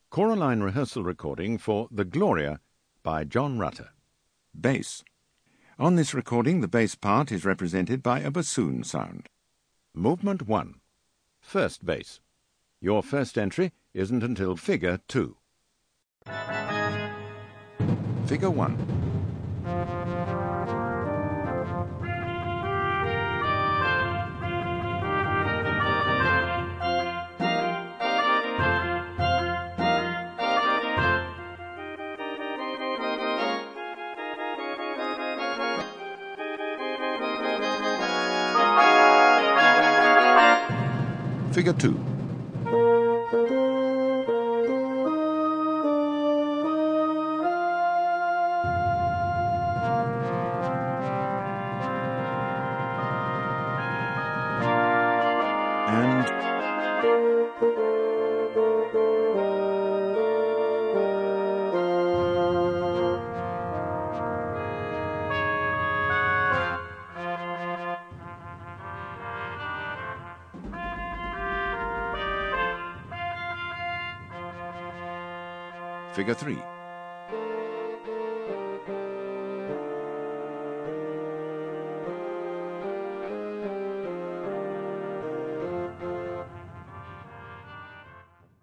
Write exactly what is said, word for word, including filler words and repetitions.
Choraline rehearsal recording for The Gloria by John Rutter. Bass. On this recording, the bass part is represented by a bassoon sound. Movement one. First bass. Your first entry isn't until figure two. Figure one. Figure two. And Figure three.